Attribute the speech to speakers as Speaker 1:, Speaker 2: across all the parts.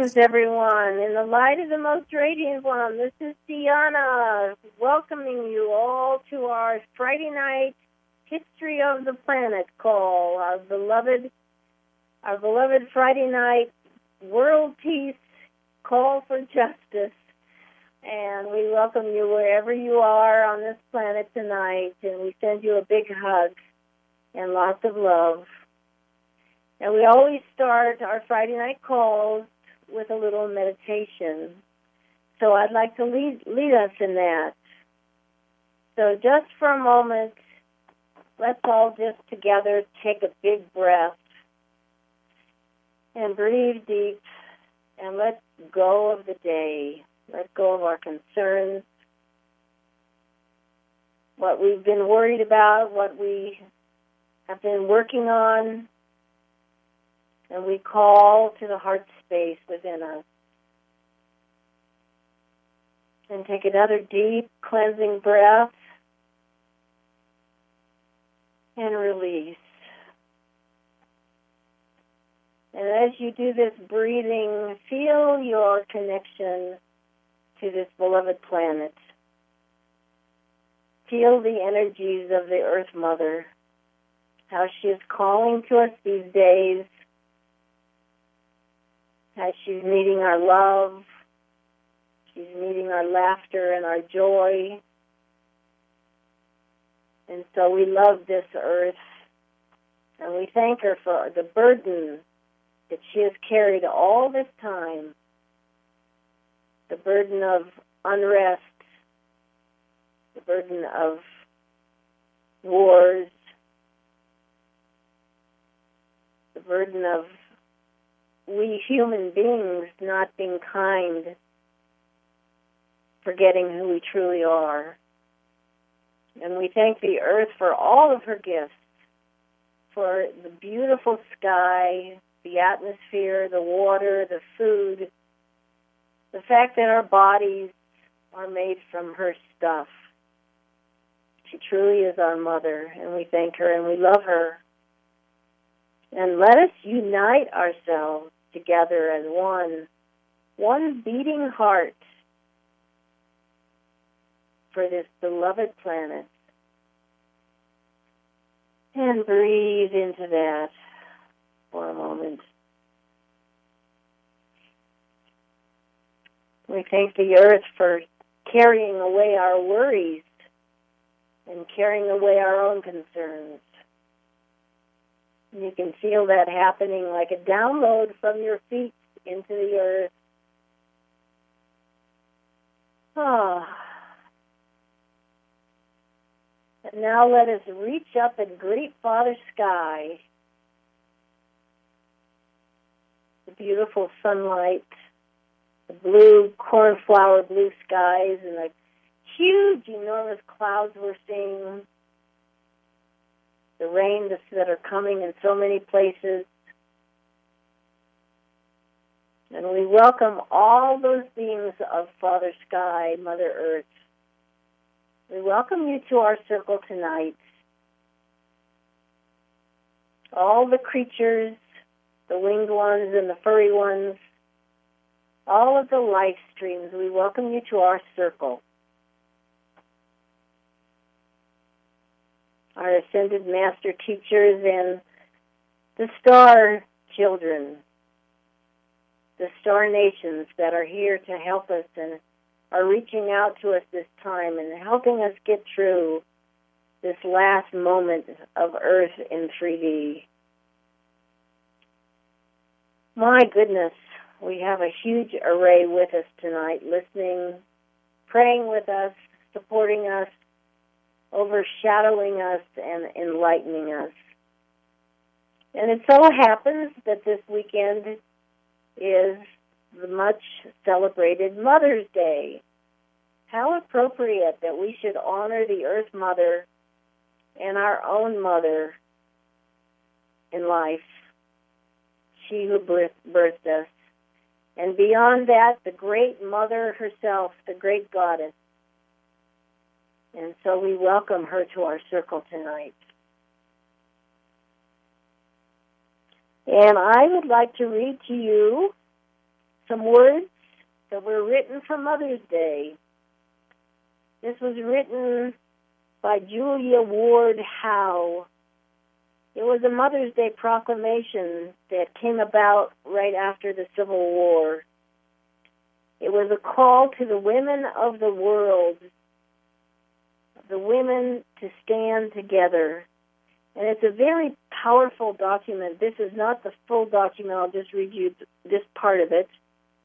Speaker 1: Greetings, everyone. In the light of the most radiant one, this is Deanna, welcoming you all to our Friday night History of the Planet call, our beloved Friday night World Peace Call for Justice. And we welcome you wherever you are on this planet tonight, and we send you a big hug and lots of love. And we always start our Friday night calls with a little meditation. So I'd like to lead us in that. So just for a moment, let's all just together take a big breath and breathe deep and let go of the day. Let go of our concerns, what we've been worried about, what we have been working on, and we call to the heart space within us. And take another deep, cleansing breath and release. And as you do this breathing, feel your connection to this beloved planet. Feel the energies of the Earth Mother, how she is calling to us these days, how she's meeting our love, she's meeting our laughter and our joy. And so we love this earth, and we thank her for the burden that she has carried all this time, the burden of unrest, the burden of wars, the burden of we human beings not being kind, forgetting who we truly are. And we thank the earth for all of her gifts, for the beautiful sky, the atmosphere, the water, the food, the fact that our bodies are made from her stuff. She truly is our mother, and we thank her and we love her. And let us unite ourselves together as one beating heart for this beloved planet. And breathe into that for a moment. We thank the earth for carrying away our worries and carrying away our own concerns. You can feel that happening like a download from your feet into the earth. And now let us reach up and greet Father Sky. The beautiful sunlight, the blue cornflower blue skies, and the huge, enormous clouds we're seeing. The rain that are coming in so many places. And we welcome all those beings of Father Sky, Mother Earth. We welcome you to our circle tonight. All the creatures, the winged ones and the furry ones, all of the life streams, we welcome you to our circle. Our ascended master teachers and the star children, the star nations that are here to help us and are reaching out to us this time and helping us get through this last moment of Earth in 3D. My goodness, we have a huge array with us tonight, listening, praying with us, supporting us, overshadowing us, and enlightening us. And it so happens that this weekend is the much celebrated Mother's Day. How appropriate that we should honor the Earth Mother and our own mother in life, she who birthed us. And beyond that, the great Mother herself, the great Goddess. And so we welcome her to our circle tonight. And I would like to read to you some words that were written for Mother's Day. This was written by Julia Ward Howe. It was a Mother's Day proclamation that came about right after the Civil War. It was a call to the women of the world, the women to stand together. And it's a very powerful document. This is not the full document. I'll just read you this part of it.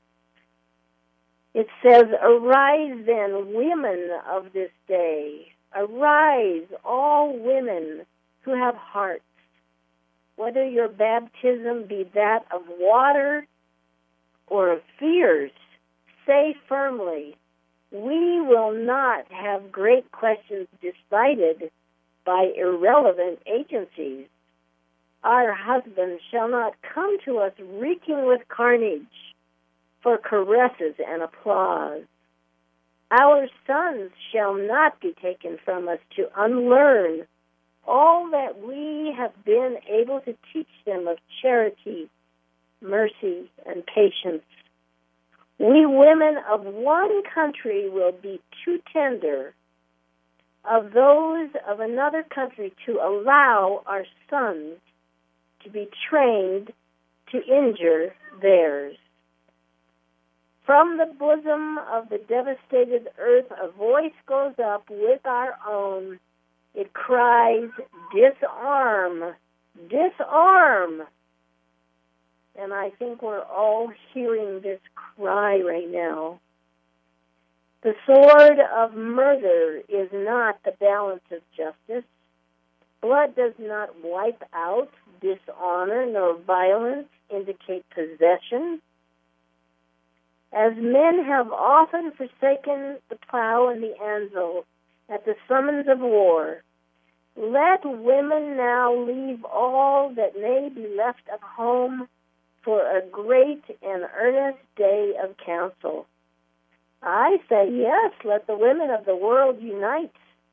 Speaker 1: It says, "Arise then, women of this day. Arise, all women who have hearts. Whether your baptism be that of water or of fears, say firmly, we will not have great questions decided by irrelevant agencies. Our husbands shall not come to us reeking with carnage for caresses and applause. Our sons shall not be taken from us to unlearn all that we have been able to teach them of charity, mercy, and patience. We women of one country will be too tender of those of another country to allow our sons to be trained to injure theirs. From the bosom of the devastated earth, a voice goes up with our own. It cries, disarm, disarm. And I think we're all hearing this cry right now. The sword of murder is not the balance of justice. Blood does not wipe out dishonor, nor violence indicate possession. As men have often forsaken the plow and the anvil at the summons of war, let women now leave all that may be left of home for a great and earnest day of council. I say yes, let the women of the world unite.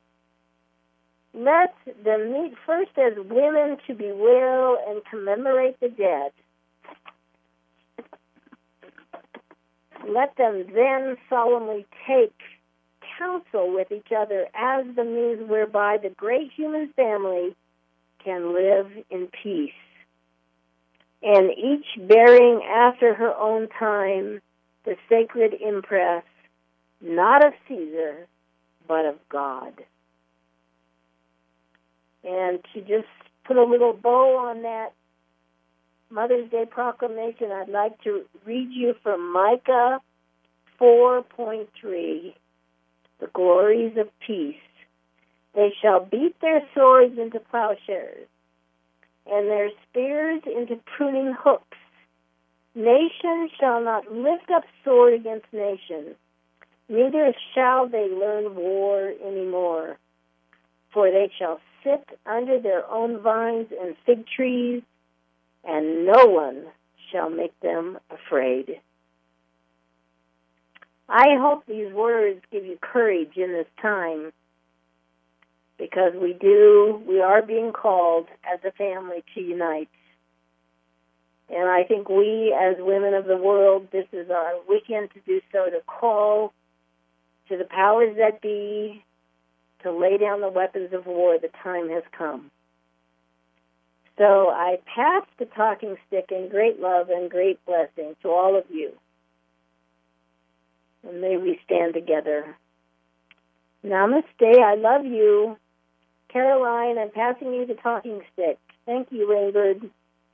Speaker 1: Let them meet first as women to bewail and commemorate the dead. Let them then solemnly take counsel with each other as the means whereby the great human family can live in peace. And each bearing after her own time the sacred impress, not of Caesar, but of God." And to just put a little bow on that Mother's Day proclamation, I'd like to read you from Micah 4:3, the glories of peace. "They shall beat their swords into plowshares, and their spears into pruning hooks. Nation shall not lift up sword against nation, neither shall they learn war anymore. For they shall sit under their own vines and fig trees, and no one shall make them afraid." I hope these words give you courage in this time, because we are being called as a family to unite. And I think we, as women of the world, this is our weekend to do so, to call to the powers that be to lay down the weapons of war. The time has come. So I pass the talking stick in great love and great blessing to all of you. And may we stand together. Namaste. I love you. Caroline, I'm passing you the talking stick. Thank you, Raybird.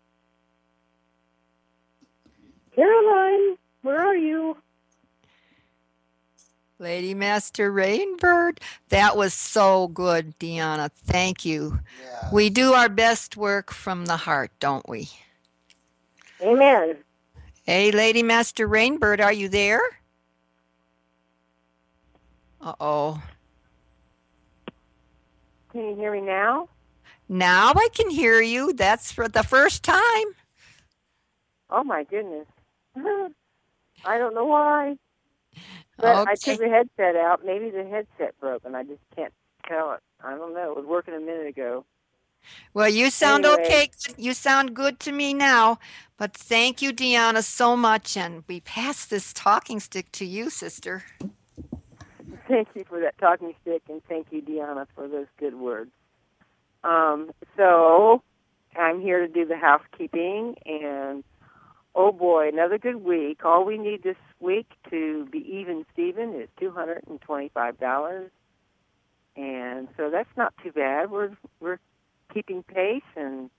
Speaker 1: Caroline, where are you?
Speaker 2: Lady Master Rainbird, that was so good, Deanna. Thank you.
Speaker 3: Yeah.
Speaker 2: We do our best work from the heart, don't we?
Speaker 1: Amen.
Speaker 2: Hey, Lady Master Rainbird, are you there? Uh-oh.
Speaker 4: Can you hear me now?
Speaker 2: Now I can hear you. That's for the first time.
Speaker 4: Oh, my goodness. I don't know why. But
Speaker 2: Okay.
Speaker 4: I took the headset out. Maybe the headset broke, and I just can't tell it. I don't know. It was working a minute ago.
Speaker 2: Well, you sound
Speaker 4: Anyway,
Speaker 2: okay. You sound good to me now. But thank you, Deanna, so much. And we pass this talking stick to you, sister.
Speaker 4: thank you for that talking stick, and thank you, Deanna, for those good words. So I'm here to do the housekeeping, and oh boy, another good week. All we need this week to be even Steven is $225, and so that's not too bad. We're keeping pace, and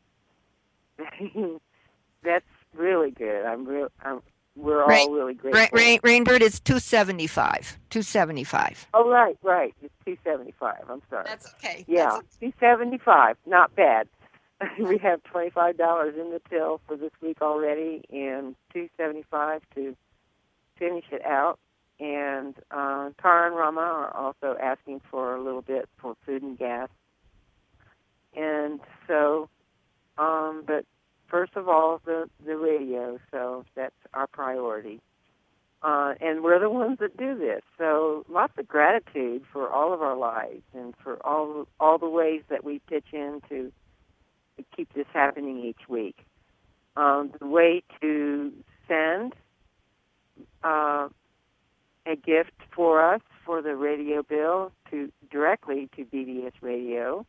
Speaker 4: that's really good. We're
Speaker 2: Rain,
Speaker 4: all really grateful.
Speaker 2: Rainbird is 275. 275.
Speaker 4: Oh, right. It's 275. I'm sorry.
Speaker 2: That's okay.
Speaker 4: Yeah, 275. Not bad. We have $25 in the till for this week already, and 275 to finish it out. And Tara and Rama are also asking for a little bit for food and gas. And so, but first of all, the radio. So that's our priority. And we're the ones that do this. So lots of gratitude for all of our lives and for all the ways that we pitch in to keep this happening each week. The way to send a gift for us for the radio bill directly to BBS Radio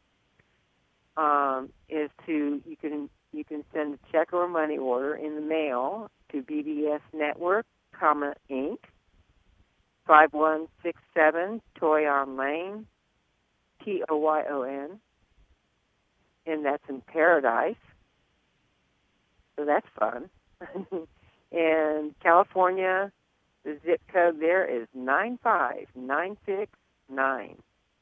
Speaker 4: is you can send a check or a money order in the mail to BBS Network, Inc., 5167 Toyon Lane, Toyon, and that's in Paradise. So that's fun. And California, the zip code there is 95969.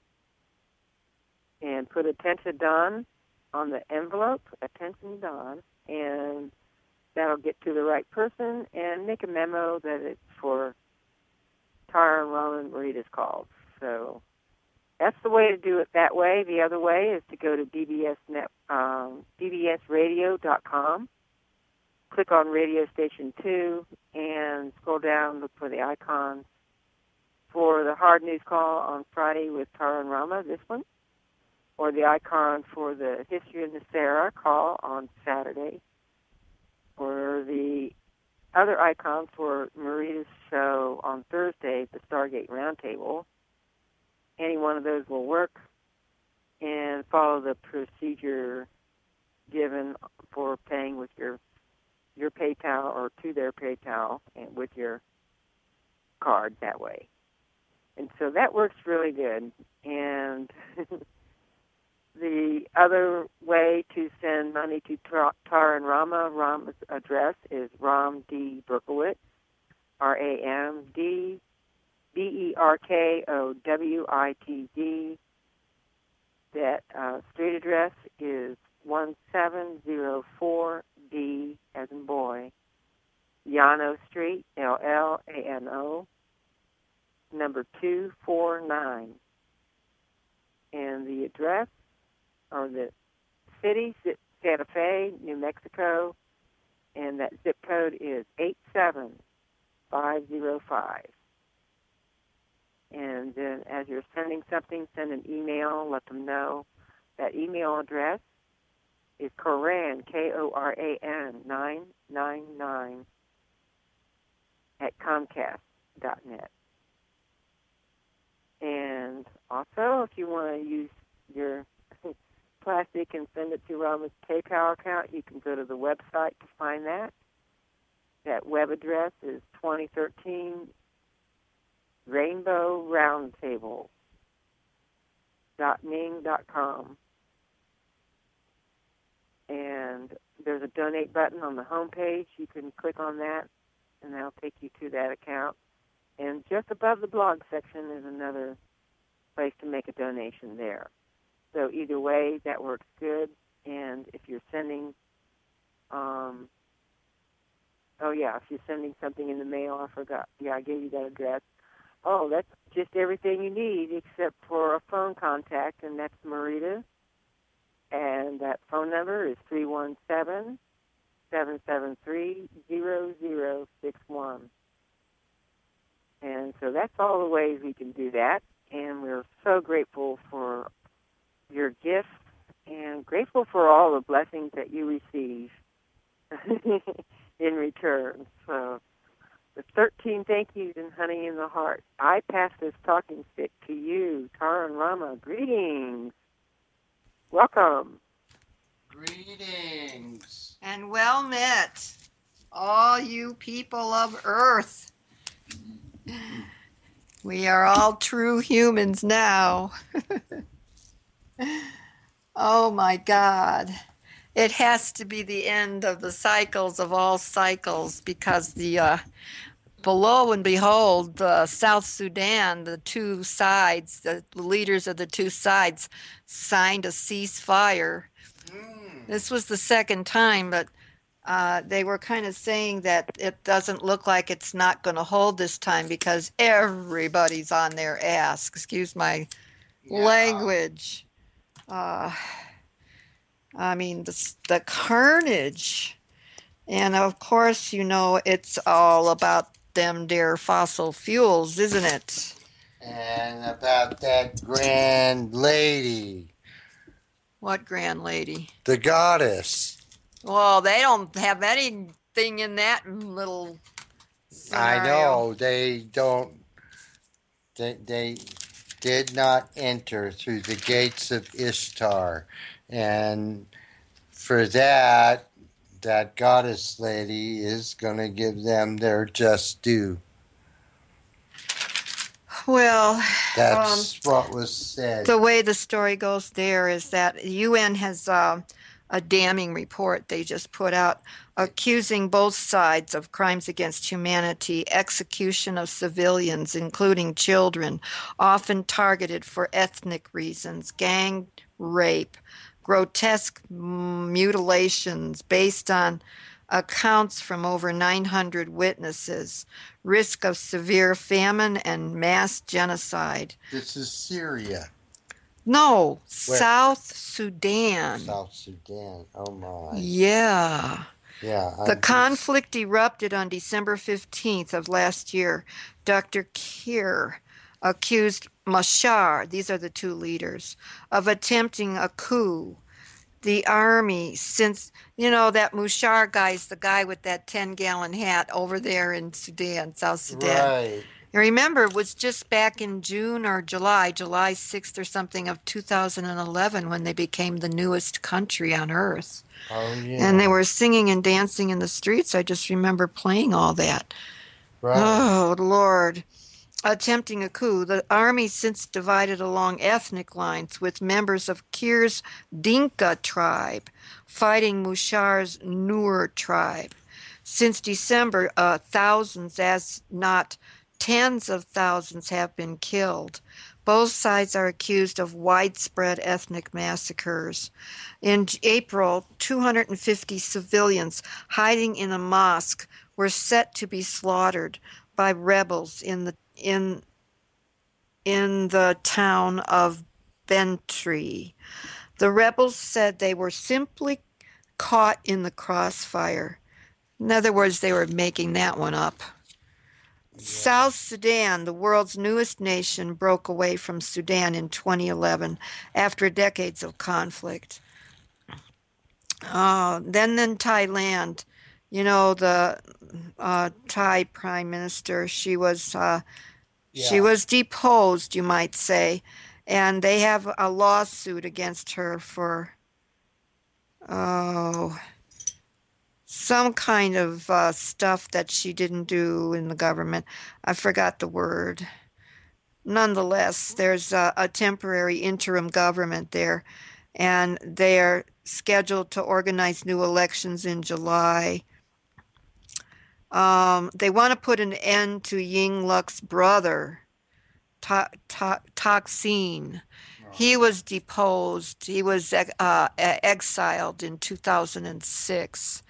Speaker 4: And put Attention Don on the envelope, Attention Don, and that'll get to the right person, and make a memo that it's for Tara and Roman Marita's calls. So that's the way to do it that way. The other way is to go to bbsradio.com, click on Radio Station 2, and scroll down, look for the icons for the hard news call on Friday with Tara and Rama, this one, or the icon for the History of the Sarah call on Saturday, or the other icon for Marita's show on Thursday, the Stargate Roundtable. Any one of those will work, and follow the procedure given for paying with your PayPal or to their PayPal and with your card that way. And so that works really good. And the other way to send money to Tara and Rama, Rama's address is Ram D. Berkowitz, RAMD BERKOWITZ. That street address is 1704B, as in boy, Llano Street, LLANO, number 249. And the address, or the city, Santa Fe, New Mexico, and that zip code is 87505. And then as you're sending something, send an email, let them know. That email address is Koran, Koran, 999 at Comcast.net. And also, if you want to use your plastic and send it to Rama's PayPal account, you can go to the website to find that. That web address is 2013 rainbowroundtable.ning.com. And there's a donate button on the homepage. You can click on that, and that'll take you to that account. And just above the blog section is another place to make a donation there. So either way, that works good. And if you're sending, if you're sending something in the mail, I forgot. Yeah, I gave you that address. Oh, that's just everything you need except for a phone contact, and that's Marita. And that phone number is 317-773-0061. And so that's all the ways we can do that. And we're so grateful for your gifts and grateful grateful for all the blessings that you receive in return. So the 13 thank yous and honey in the heart. I pass this talking stick to you, Tara and Rama. Greetings. Welcome.
Speaker 3: Greetings.
Speaker 2: And well met, all you people of Earth. We are all true humans now. Oh my God. It has to be the end of the cycles of all cycles, because below and behold, South Sudan, the two sides, the leaders of the two sides signed a ceasefire. This was the second time, but they were kind of saying that it doesn't look like it's not going to hold this time because everybody's on their ass. Excuse my language. I mean, the carnage. And of course, it's all about them dear fossil fuels, isn't it?
Speaker 3: And about that grand lady.
Speaker 2: What grand lady?
Speaker 3: The goddess.
Speaker 2: Well, they don't have anything in that little scenario.
Speaker 3: I know. They don't. They did not enter through the gates of Ishtar. And for that goddess lady is going to give them their just due.
Speaker 2: Well,
Speaker 3: that's what was said.
Speaker 2: The way the story goes there is that the UN has a damning report they just put out accusing both sides of crimes against humanity, execution of civilians, including children, often targeted for ethnic reasons, gang rape, grotesque mutilations based on accounts from over 900 witnesses, risk of severe famine and mass genocide.
Speaker 3: This is Syria.
Speaker 2: No, South Sudan.
Speaker 3: South Sudan. Oh my.
Speaker 2: Yeah.
Speaker 3: Yeah.
Speaker 2: The conflict erupted on December 15th of last year. Dr. Kiir accused Machar, these are the two leaders, of attempting a coup. The army, since, that Machar guy's the guy with that 10-gallon hat over there in Sudan, South Sudan.
Speaker 3: Right.
Speaker 2: And remember, it was just back in June or July 6th or something of 2011 when they became the newest country on earth.
Speaker 3: Oh, yeah.
Speaker 2: And they were singing and dancing in the streets. I just remember playing all that.
Speaker 3: Right.
Speaker 2: Oh, Lord. Attempting a coup. The army since divided along ethnic lines, with members of Kiir's Dinka tribe fighting Mushar's Nur tribe. Since December, thousands, as not tens of thousands, have been killed. Both sides are accused of widespread ethnic massacres. In April, 250 civilians hiding in a mosque were set to be slaughtered by rebels in the town of Bentry. The rebels said they were simply caught in the crossfire. In other words, they were making that one up. Yeah. South Sudan, the world's newest nation, broke away from Sudan in 2011 after decades of conflict. Then Thailand, the Thai prime minister, she was deposed, you might say, and they have a lawsuit against her for some kind of stuff that she didn't do in the government. I forgot the word. Nonetheless, there's a temporary interim government there, and they're scheduled to organize new elections in July. They want to put an end to Yingluck's brother, Thaksin. He was deposed. He was exiled in 2006.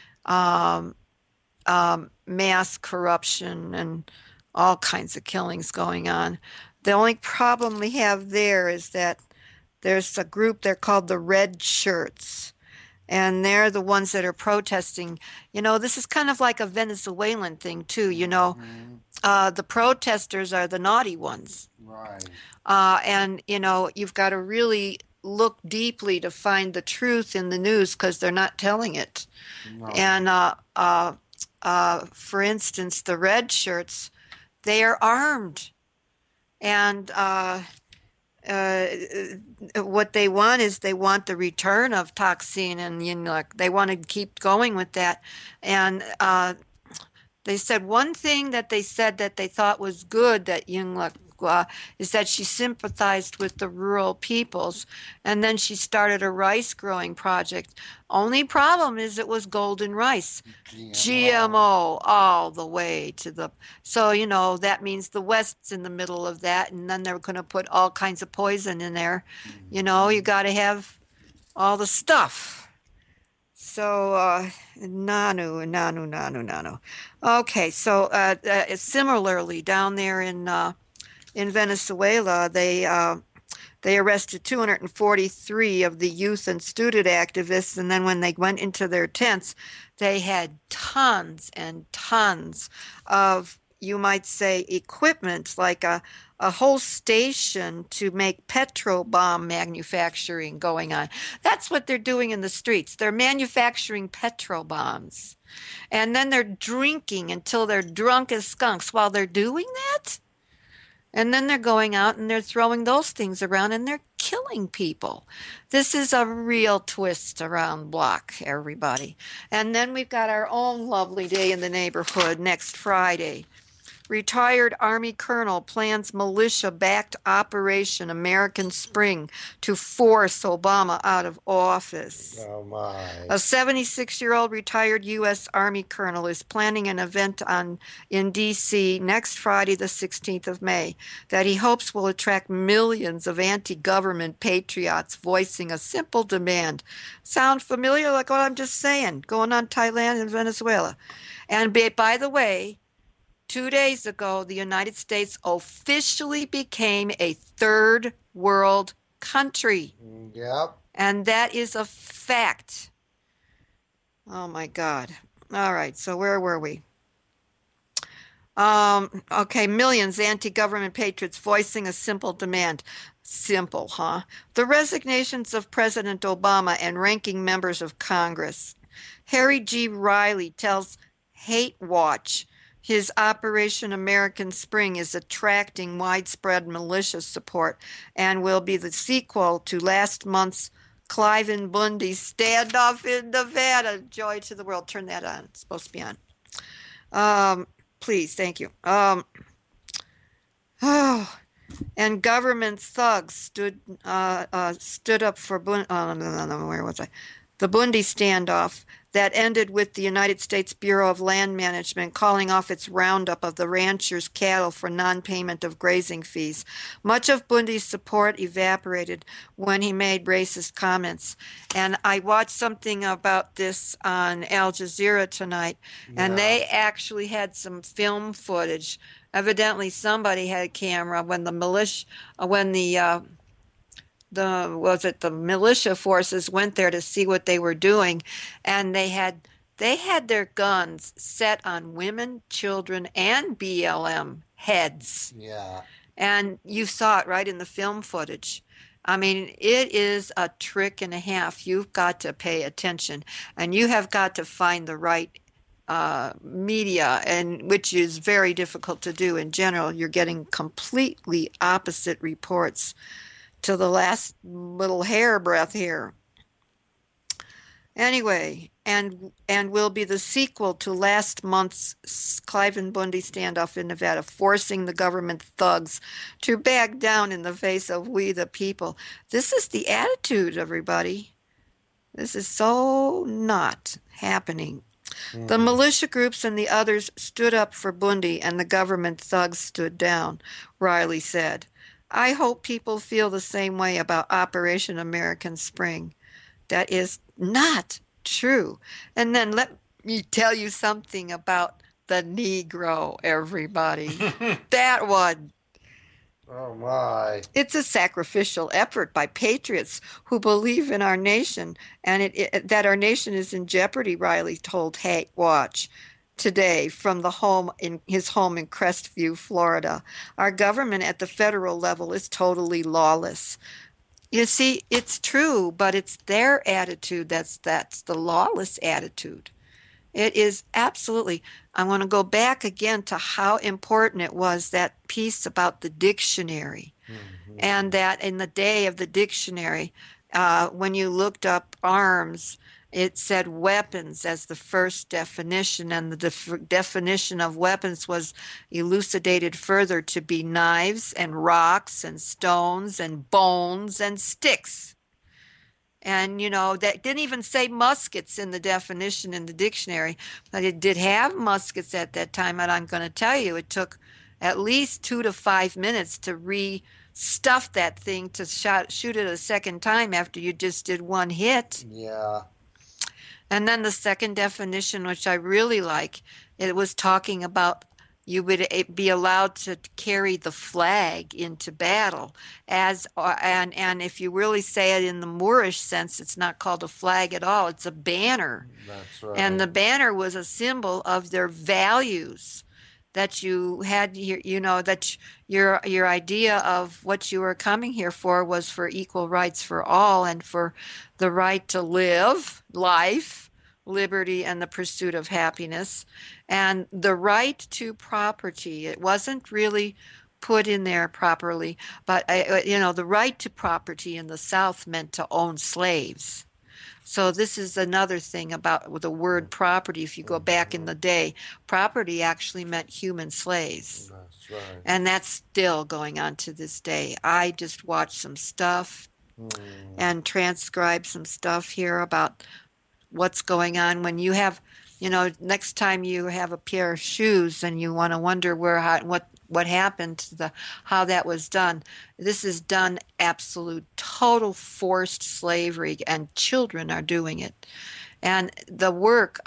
Speaker 2: Mass corruption and all kinds of killings going on. The only problem we have there is that there's a group, they're called the Red Shirts, and they're the ones that are protesting. This is kind of like a Venezuelan thing too, the protesters are the naughty ones.
Speaker 3: Right.
Speaker 2: And, you've got to really look deeply to find the truth in the news because they're not telling it.
Speaker 3: No.
Speaker 2: And for instance, the red shirts, they are armed. And what they want is they want the return of Thaksin and Yingluck. They want to keep going with that. And they said one thing that they said that they thought was good that Yingluck is that she sympathized with the rural peoples, and then she started a rice growing project. Only problem is it was golden rice. GMO all the way to the, so that means the West's in the middle of that, and then they're going to put all kinds of poison in there. You got to have all the stuff. So nanu. Okay, so similarly down there in Venezuela, they arrested 243 of the youth and student activists, and then when they went into their tents, they had tons and tons of, you might say, equipment, like a whole station to make petro bomb manufacturing going on. That's what they're doing in the streets. They're manufacturing petro bombs. And then they're drinking until they're drunk as skunks while they're doing that. And then they're going out and they're throwing those things around and they're killing people. This is a real twist around block, everybody. And then we've got our own lovely day in the neighborhood next Friday. Retired Army colonel plans militia-backed Operation American Spring to force Obama out of office.
Speaker 3: Oh, my.
Speaker 2: A 76-year-old retired U.S. Army colonel is planning an event in D.C. next Friday, the 16th of May, that he hopes will attract millions of anti-government patriots voicing a simple demand. Sound familiar, like what I'm just saying, going on Thailand and Venezuela? And by the way, 2 days ago, the United States officially became a third world country.
Speaker 3: Yep.
Speaker 2: And that is a fact. Oh, my God. All right, so where were we? Okay, millions anti-government patriots voicing a simple demand. Simple, huh? The resignations of President Obama and ranking members of Congress. Harry G. Riley tells Hate Watch his Operation American Spring is attracting widespread militia support and will be the sequel to last month's Cliven Bundy standoff in Nevada. Joy to the world. Turn that on. It's supposed to be on. Please, thank you. And government thugs stood up for where was I? The Bundy standoff that ended with the United States Bureau of Land Management calling off its roundup of the ranchers' cattle for non-payment of grazing fees. Much of Bundy's support evaporated when he made racist comments. And I watched something about this on Al Jazeera tonight, and they actually had some film footage. Evidently, somebody had a camera when the militia, the militia forces went there to see what they were doing, and they had their guns set on women, children, and BLM heads.
Speaker 3: Yeah.
Speaker 2: And you saw it right in the film footage. I mean, it is a trick and a half. You've got to pay attention, and you have got to find the right media, and which is very difficult to do in general. You're getting completely opposite reports to the last little hair breadth here. Anyway, and will be the sequel to last month's Cliven Bundy standoff in Nevada, forcing the government thugs to back down in the face of we the people. This is the attitude, everybody. This is so not happening. The militia groups and the others stood up for Bundy, and the government thugs stood down, Riley said. I hope people feel the same way about Operation American Spring. That is not true. And then let me tell you something about the Negro, everybody. That one.
Speaker 3: Oh, my.
Speaker 2: It's a sacrificial effort by patriots who believe in our nation and that our nation is in jeopardy, Riley told Hate Watch today from his home in Crestview, Florida. Our government at the federal level is totally lawless. You see, it's true, but it's their attitude that's the lawless attitude. It is absolutely. I want to go back again to how important it was, that piece about the dictionary, and
Speaker 3: Mhm.
Speaker 2: that in the day of the dictionary, when you looked up arms, it said weapons as the first definition, and the definition of weapons was elucidated further to be knives and rocks and stones and bones and sticks. And, that didn't even say muskets in the definition in the dictionary, but it did have muskets at that time. And I'm going to tell you, it took at least 2 to 5 minutes to stuff that thing to shoot it a second time after you just did one hit.
Speaker 3: Yeah.
Speaker 2: And then the second definition, which I really like, it was talking about you would be allowed to carry the flag into battle and if you really say it in the Moorish sense, it's not called a flag at all, it's a banner.
Speaker 3: That's
Speaker 2: And
Speaker 3: right.
Speaker 2: the banner was a symbol of their values, that you had that your idea of what you were coming here for was for equal rights for all, and for the right to live life, liberty, and the pursuit of happiness, and the right to property. It wasn't really put in there properly, but the right to property in the South meant to own slaves. So this is another thing about the word property. If you go back in
Speaker 3: Mhm.
Speaker 2: the day, property actually meant human slaves.
Speaker 3: That's right.
Speaker 2: And that's still going on to this day. I just watched some stuff
Speaker 3: Mm.
Speaker 2: and transcribed some stuff here about what's going on when you have, next time you have a pair of shoes and you want to wonder what happened to the how that was done. This is done absolute total forced slavery, and children are doing it. And the work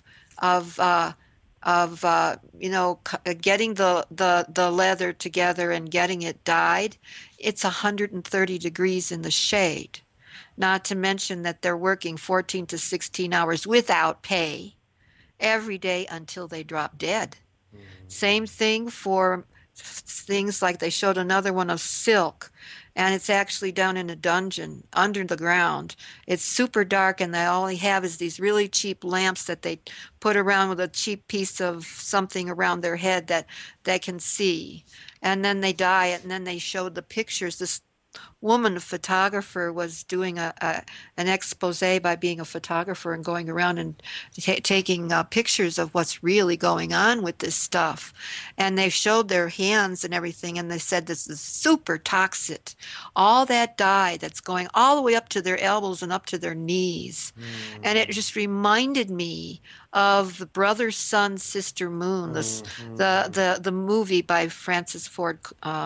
Speaker 2: of getting the leather together and getting it dyed, it's 130 degrees in the shade, not to mention that they're working 14 to 16 hours without pay every day until they drop dead. Same thing for things like they showed another one of silk, and it's actually down in a dungeon under the ground. It's super dark, and they all they have is these really cheap lamps that they put around with a cheap piece of something around their head that they can see. And then they dye it, and then they showed the pictures. This woman photographer was doing an expose by being a photographer and going around and taking pictures of what's really going on with this stuff. And they showed their hands and everything, and they said this is super toxic. All that dye that's going all the way up to their elbows and up to their knees. And it
Speaker 3: Mm.
Speaker 2: just reminded me of the Brother, Sun, Sister, Moon,
Speaker 3: Mhm.
Speaker 2: the movie by Francis Ford.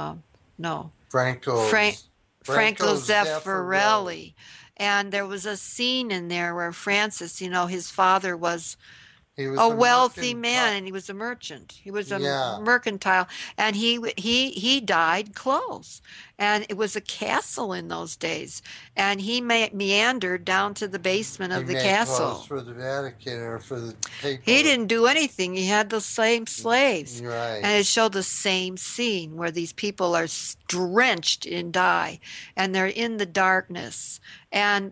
Speaker 2: No, Frank
Speaker 3: Franco's
Speaker 2: Franco
Speaker 3: Franco Zeffirelli.
Speaker 2: Zeffirelli. And there was a scene in there where Francis, his father was
Speaker 3: He was
Speaker 2: a
Speaker 3: a
Speaker 2: wealthy
Speaker 3: mercantile.
Speaker 2: man, and he was a merchant. He was a
Speaker 3: Yeah.
Speaker 2: mercantile, and he dyed clothes, and it was a castle in those days, and he meandered down to the basement
Speaker 3: He
Speaker 2: of the
Speaker 3: made clothes
Speaker 2: castle.
Speaker 3: for the Vatican or for the
Speaker 2: He
Speaker 3: people.
Speaker 2: didn't do anything. He had the same slaves.
Speaker 3: You're right.
Speaker 2: And it showed the same scene where these people are drenched in dye, and they're in the darkness. And,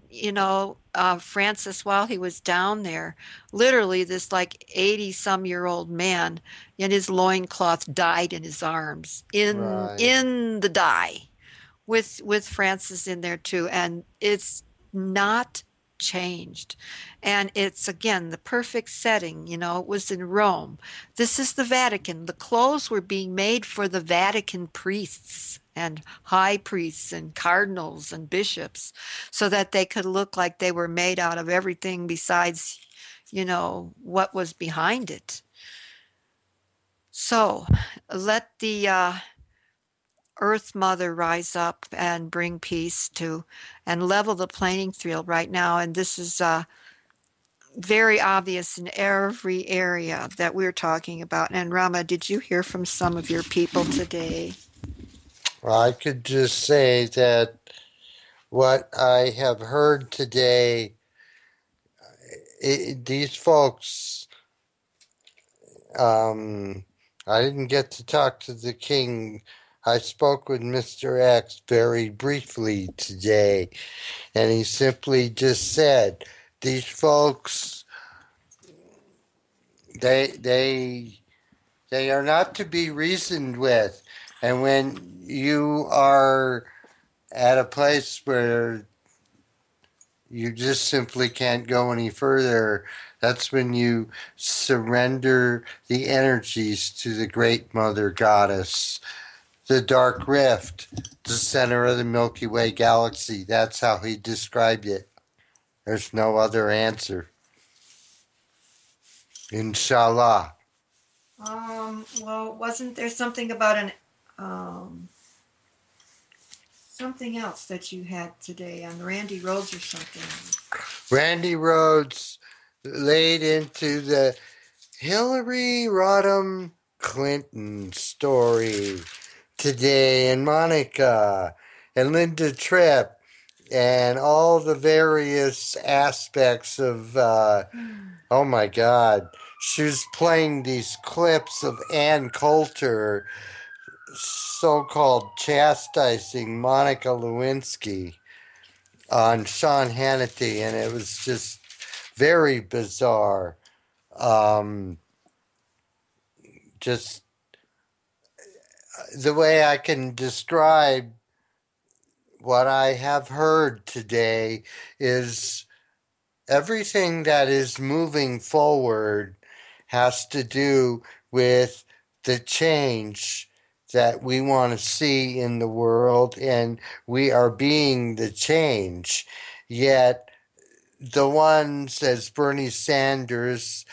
Speaker 2: Francis, while he was down there, literally this like 80 some year old man in his loincloth died in his arms in
Speaker 3: Right.
Speaker 2: in the dye, with Francis in there too, and it's not changed. And it's again the perfect setting. It was in Rome. This is the Vatican. The clothes were being made for the Vatican priests and high priests and cardinals and bishops, so that they could look like they were made out of everything besides, what was behind it. So let the Earth Mother rise up and bring peace to and level the playing field right now. And this is very obvious in every area that we're talking about. And Rama, did you hear from some of your people today?
Speaker 3: Well, I could just say that what I have heard today, these folks, um, I didn't get to talk to the king I spoke with Mr. X very briefly today, and he simply just said, these folks, they they are not to be reasoned with. And when you are at a place where you just simply can't go any further, that's when you surrender the energies to the great mother goddess. The dark rift, the center of the Milky Way galaxy. That's how he described it. There's no other answer. Inshallah.
Speaker 2: Well, wasn't there something about something else that you had today on Randy Rhodes or something?
Speaker 3: Randy Rhodes laid into the Hillary Rodham Clinton story today, and Monica and Linda Tripp and all the various aspects of, oh my God, she was playing these clips of Ann Coulter so-called chastising Monica Lewinsky on Sean Hannity, and it was just very bizarre. Just the way I can describe what I have heard today is everything that is moving forward has to do with the change that we want to see in the world, and we are being the change. Yet, the ones, as Bernie Sanders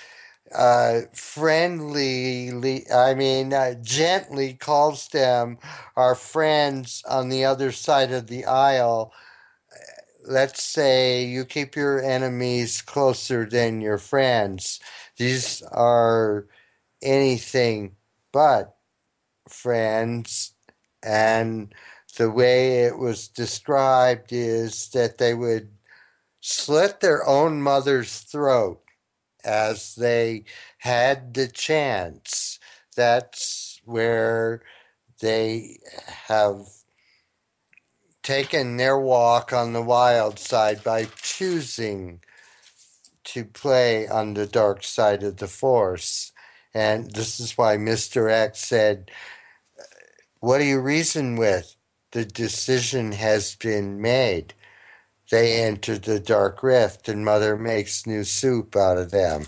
Speaker 3: gently calls them our friends on the other side of the aisle. Let's say you keep your enemies closer than your friends. These are anything but friends. And the way it was described is that they would slit their own mother's throat as they had the chance. That's where they have taken their walk on the wild side by choosing to play on the dark side of the Force. And this is why Mr. X said, what do you reason with? The decision has been made. They entered the dark rift, and Mother makes new soup out of them.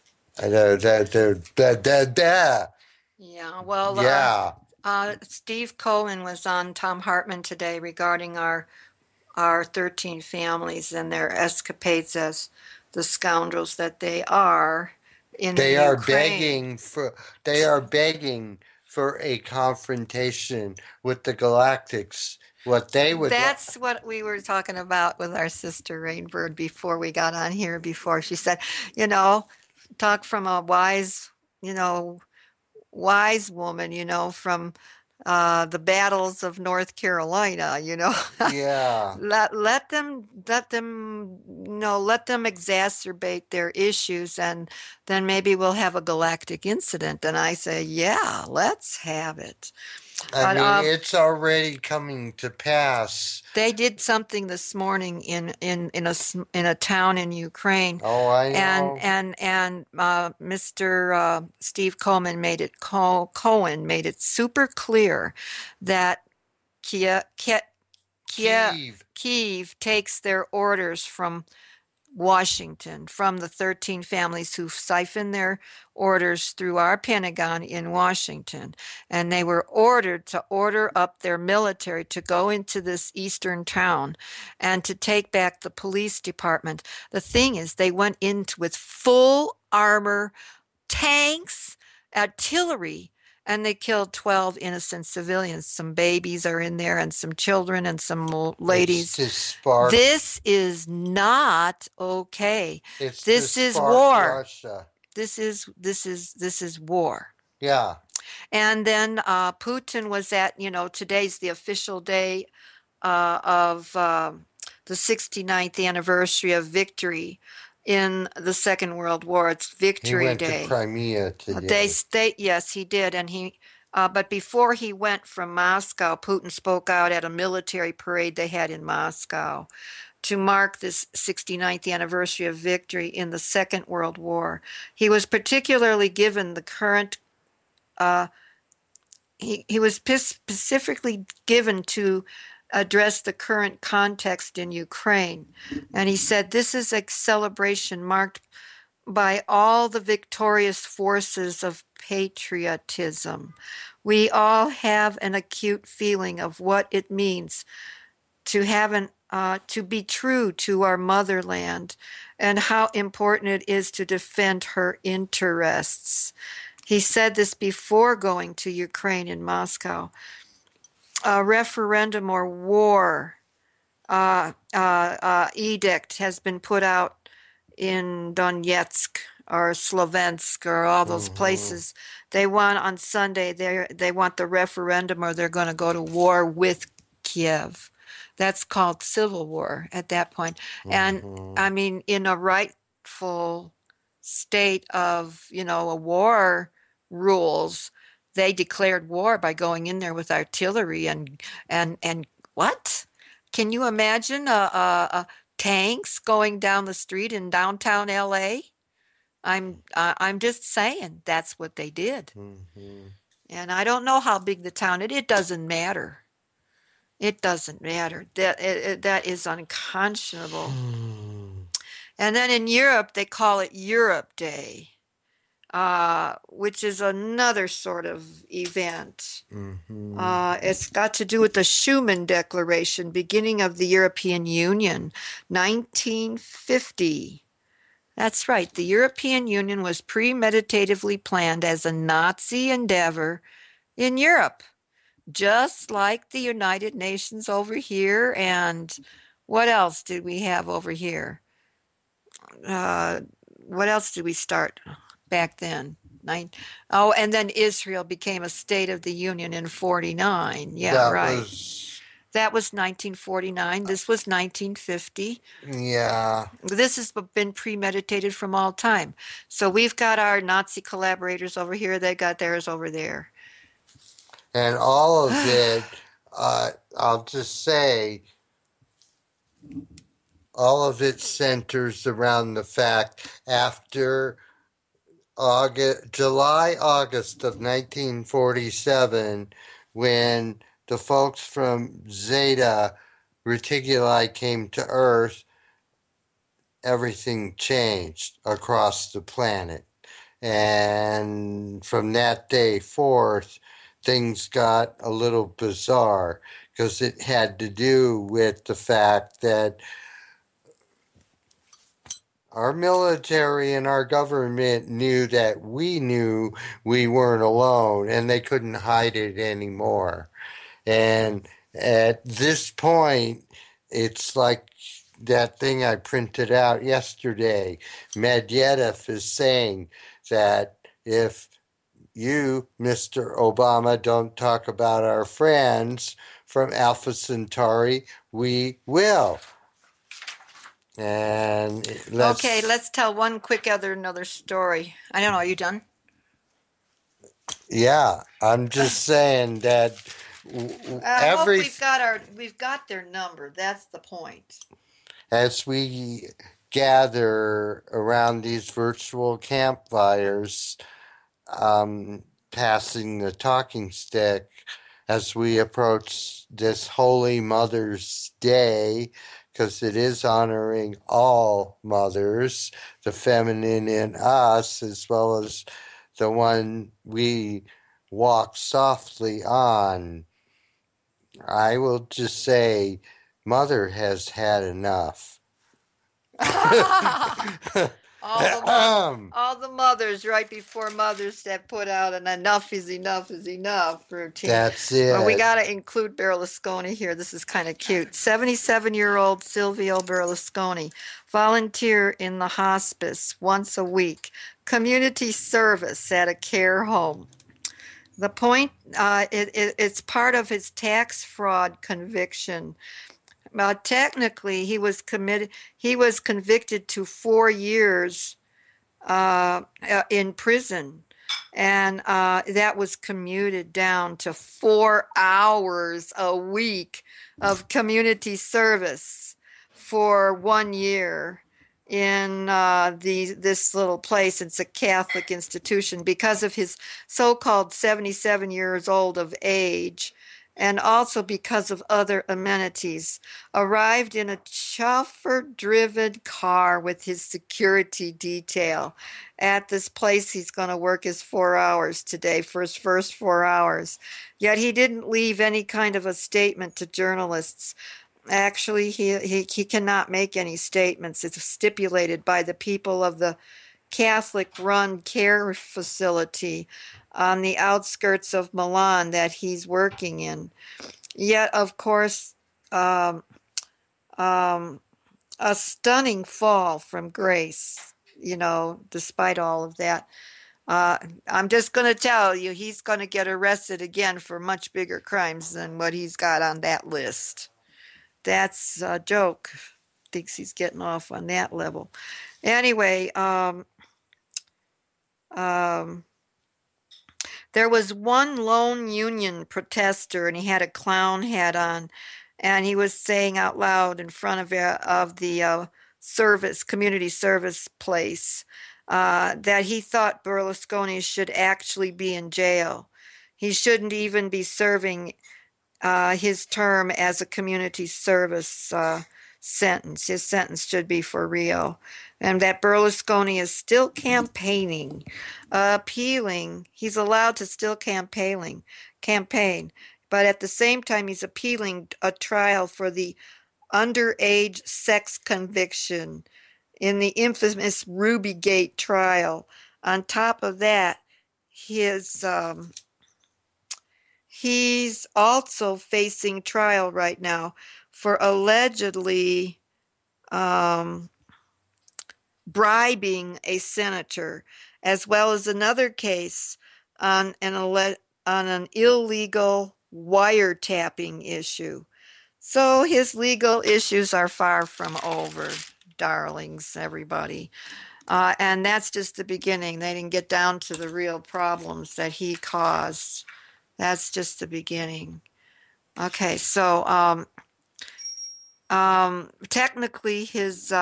Speaker 2: Yeah, well,
Speaker 3: Yeah.
Speaker 2: Steve Cohen was on Tom Hartman today regarding our 13 families and their escapades as the scoundrels that they are in
Speaker 3: They
Speaker 2: the
Speaker 3: are
Speaker 2: Ukraine.
Speaker 3: begging for a confrontation with the Galactics. What they would
Speaker 2: That's what we were talking about with our sister Rainbird before we got on here. Before she said, you know, talk from a you know, wise woman, from the battles of North Carolina,
Speaker 3: yeah.
Speaker 2: let them exacerbate their issues, and then maybe we'll have a galactic incident. And I say, yeah, let's have it.
Speaker 3: I mean, it's already coming to pass.
Speaker 2: They did something this morning in a town in Ukraine.
Speaker 3: Oh, I know.
Speaker 2: And Mr. Steve Cohen made it super clear that Kiev takes their orders from Washington, from the 13 families who siphoned their orders through our Pentagon in Washington. And they were ordered to order up their military to go into this eastern town and to take back the police department. The thing is, they went in with full armor, tanks, artillery, and they killed 12 innocent civilians. Some babies are in there, and some children, and some ladies. This is not okay. This is war.
Speaker 3: Russia.
Speaker 2: This is war.
Speaker 3: Yeah.
Speaker 2: And then Putin was at, today's the official day of the 69th anniversary of victory in the Second World War. It's Victory Day.
Speaker 3: He went to Crimea today.
Speaker 2: Yes, he did, and he But before he went from Moscow, Putin spoke out at a military parade they had in Moscow to mark this 69th anniversary of victory in the Second World War. He was particularly given the current, he was specifically given to address the current context in Ukraine. And he said, this is a celebration marked by all the victorious forces of patriotism. We all have an acute feeling of what it means to have to be true to our motherland and how important it is to defend her interests. He said this before going to Ukraine in Moscow. A referendum or war edict has been put out in Donetsk or Slovensk or all those places. They want on Sunday, they want the referendum or they're going to go to war with Kiev. That's called civil war at that point. And I mean, in a rightful state of, a war rules, they declared war by going in there with artillery and what? Can you imagine tanks going down the street in downtown LA? I'm just saying that's what they did. And I don't know how big the town is. It doesn't matter. It doesn't matter. That is unconscionable. And then in Europe, they call it Europe Day, which is another sort of event. It's got to do with the Schuman Declaration, beginning of the European Union, 1950. That's right. The European Union was premeditatively planned as a Nazi endeavor in Europe, just like the United Nations over here. And what else did we have over here? What else did we start back then? And then Israel became a state of the Union in 49. Yeah, right. That was 1949. This was 1950.
Speaker 3: Yeah.
Speaker 2: This has been premeditated from all time. So we've got our Nazi collaborators over here. They got theirs over there.
Speaker 3: And all of it, I'll just say, all of it centers around the fact after July, August of 1947, when the folks from Zeta Reticuli came to Earth, everything changed across the planet. And from that day forth, things got a little bizarre because it had to do with the fact that our military and our government knew that we knew we weren't alone, and they couldn't hide it anymore. And at this point, it's like that thing I printed out yesterday. Medvedev is saying that if you, Mr. Obama, don't talk about our friends from Alpha Centauri, we will. And
Speaker 2: let's tell one quick another story. I don't know. Are you done?
Speaker 3: Yeah, I'm just saying that
Speaker 2: we've got their number. That's the point.
Speaker 3: As we gather around these virtual campfires, passing the talking stick as we approach this Holy Mother's Day, because it is honoring all mothers, the feminine in us, as well as the one we walk softly on. I will just say, Mother has had enough.
Speaker 2: All the mothers right before Mother's that put out an enough is enough routine.
Speaker 3: That's it.
Speaker 2: Well, we got to include Berlusconi here. This is kind of cute. 77-year-old Silvio Berlusconi, volunteer in the hospice once a week, community service at a care home. The point, it's part of his tax fraud conviction. Technically, he was convicted to 4 years in prison, And that was commuted down to 4 hours a week of community service for 1 year in this little place. It's a Catholic institution because of his so-called 77 years old of age, and also because of other amenities. Arrived in a chauffeur-driven car with his security detail at this place. He's going to work his 4 hours today for his first 4 hours. Yet he didn't leave any kind of a statement to journalists. Actually, he cannot make any statements. It's stipulated by the people of the Catholic-run care facility on the outskirts of Milan that he's working in. Yet, of course, um, um, a stunning fall from grace, despite all of that. I'm just going to tell you, he's going to get arrested again for much bigger crimes than what he's got on that list. That's a joke. Thinks he's getting off on that level. Anyway, there was one lone union protester, and he had a clown hat on, and he was saying out loud in front of the community service place, that he thought Berlusconi should actually be in jail. He shouldn't even be serving his term as a community service sentence. His sentence should be for Rio. And that Berlusconi is still campaigning, appealing. He's allowed to still campaign, but at the same time, he's appealing a trial for the underage sex conviction in the infamous Rubygate trial. On top of that, he's also facing trial right now for allegedly bribing a senator, as well as another case on an illegal wiretapping issue. So his legal issues are far from over, darlings, everybody. And that's just the beginning. They didn't get down to the real problems that he caused. That's just the beginning. Okay, so technically his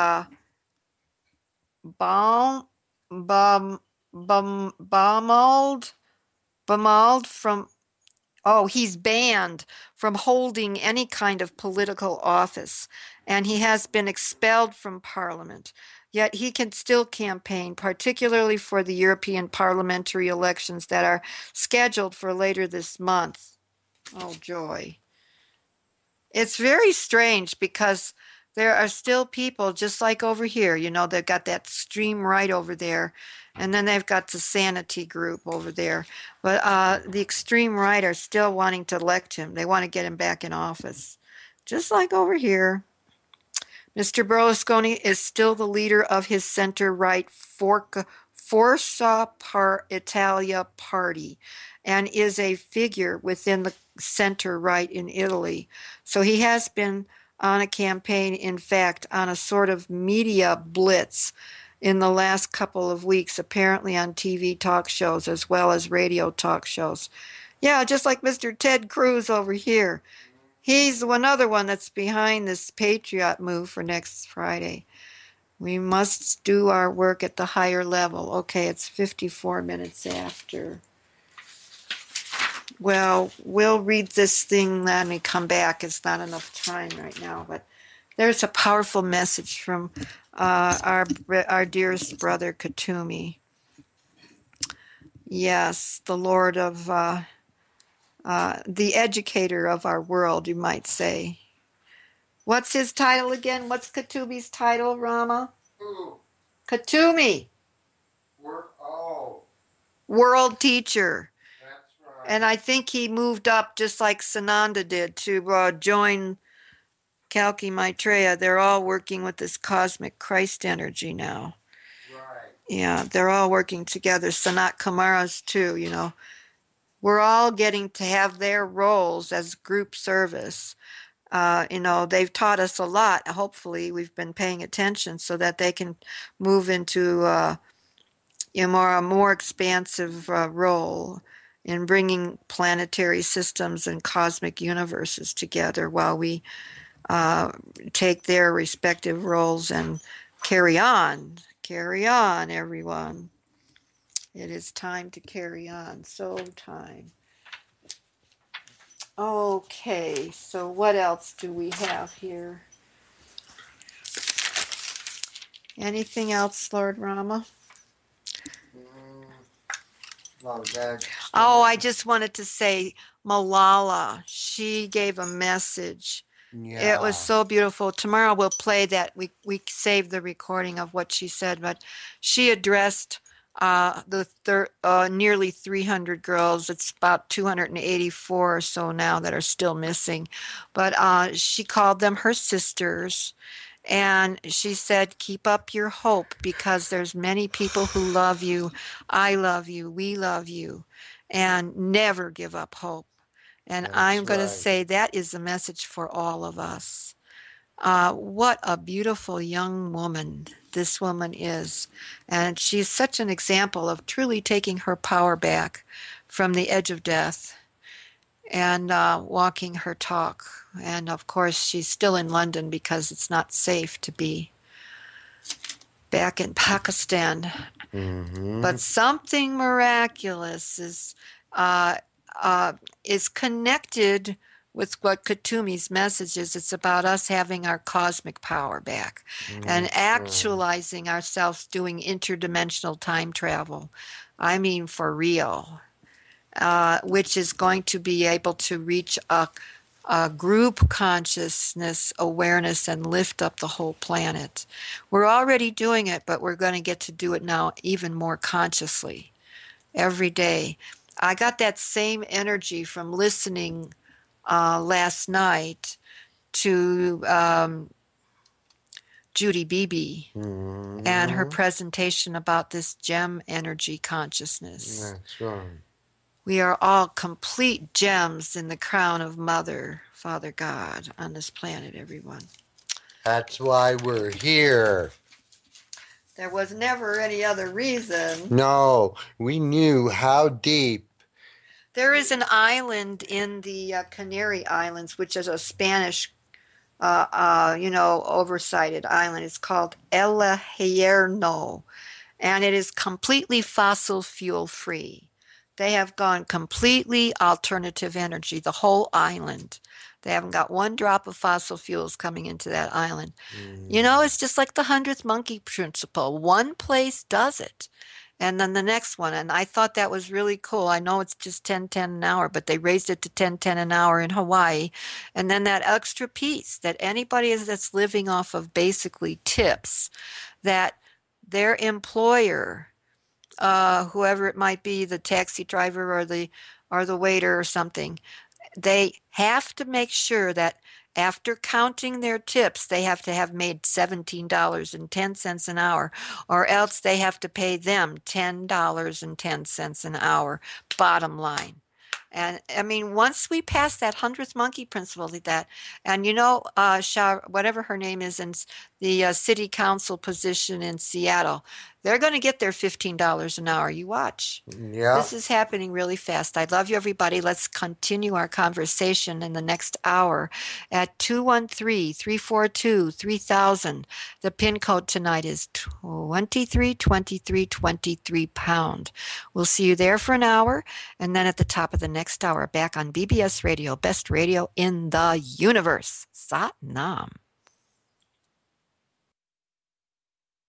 Speaker 2: Baumald from he's banned from holding any kind of political office, and he has been expelled from Parliament. Yet he can still campaign, particularly for the European parliamentary elections that are scheduled for later this month. Oh, joy. It's very strange because there are still people just like over here, they've got that extreme right over there, and then they've got the sanity group over there. But the extreme right are still wanting to elect him. They want to get him back in office, just like over here. Mr. Berlusconi is still the leader of his center-right Forza Italia party, and is a figure within the center-right in Italy. So he has been on a campaign, in fact, on a sort of media blitz in the last couple of weeks, apparently on TV talk shows as well as radio talk shows. Yeah, just like Mr. Ted Cruz over here. He's another one that's behind this Patriot move for next Friday. We must do our work at the higher level. Okay, it's 54 minutes after. Well, we'll read this thing when we come back. It's not enough time right now, but there's a powerful message from our dearest brother Kuthumi. Yes, the Lord of the educator of our world, you might say. What's his title again? What's Kuthumi's title, Rama?
Speaker 3: Who?
Speaker 2: Kuthumi. World teacher.
Speaker 3: That's right.
Speaker 2: And I think he moved up just like Sananda did to join Kalki Maitreya. They're all working with this cosmic Christ energy now.
Speaker 3: Right.
Speaker 2: Yeah, they're all working together. Sanat Kumara's too, We're all getting to have their roles as group service. They've taught us a lot. Hopefully, we've been paying attention so that they can move into, a more expansive role in bringing planetary systems and cosmic universes together while we take their respective roles and carry on. Carry on, everyone. It is time to carry on. So time. Okay, so what else do we have here? Anything else, Lord Rama?
Speaker 3: Well,
Speaker 2: Oh, I just wanted to say Malala, she gave a message. It was
Speaker 3: yeah.
Speaker 2: so beautiful. Tomorrow we'll play that. We saved the recording of what she said, but she addressed nearly 300 girls. It's about 284 or so now that are still missing. But she called them her sisters. And she said, keep up your hope because there's many people who love you. I love you. We love you. And never give up hope. And
Speaker 3: That's
Speaker 2: I'm going to
Speaker 3: right.
Speaker 2: say that is the message for all of us. What a beautiful young woman this woman is. And she's such an example of truly taking her power back from the edge of death and walking her talk. And of course, she's still in London because it's not safe to be back in Pakistan.
Speaker 3: Mm-hmm.
Speaker 2: But something miraculous uh, is connected with what Kutumi's message is. It's about us having our cosmic power back and actualizing ourselves doing interdimensional time travel. I mean, for real. Which is going to be able to reach a group consciousness awareness and lift up the whole planet. We're already doing it, but we're going to get to do it now even more consciously every day. I got that same energy from listening last night to Judy Beebe and her presentation about this gem energy consciousness.
Speaker 3: That's right.
Speaker 2: We are all complete gems in the crown of Mother, Father God, on this planet, everyone.
Speaker 3: That's why we're here.
Speaker 2: There was never any other reason.
Speaker 3: No, we knew how deep.
Speaker 2: There is an island in the Canary Islands, which is a Spanish, oversighted island. It's called El Hierno, and it is completely fossil fuel free. They have gone completely alternative energy, the whole island. They haven't got one drop of fossil fuels coming into that island. You know, it's just like the 100th monkey principle. One place does it, and then the next one. And I thought that was really cool. I know it's just 10.10 an hour, but they raised it to 10.10 an hour in Hawaii. And then that extra piece that anybody that's living off of basically tips that their employer, whoever it might be, the taxi driver or the waiter or something, they have to make sure that after counting their tips, they have to have made $17.10 an hour, or else they have to pay them $10.10 an hour, bottom line. And I mean, once we pass that 100th monkey principle like that, and whatever her name is, in the city council position in Seattle, they're going to get their $15 an hour. You watch.
Speaker 3: Yeah.
Speaker 2: This is happening really fast. I love you, everybody. Let's continue our conversation in the next hour at 213-342-3000. The pin code tonight is 232323 #. We'll see you there for an hour, and then at the top of the next hour, back on BBS Radio, best radio in the universe. Sat Nam.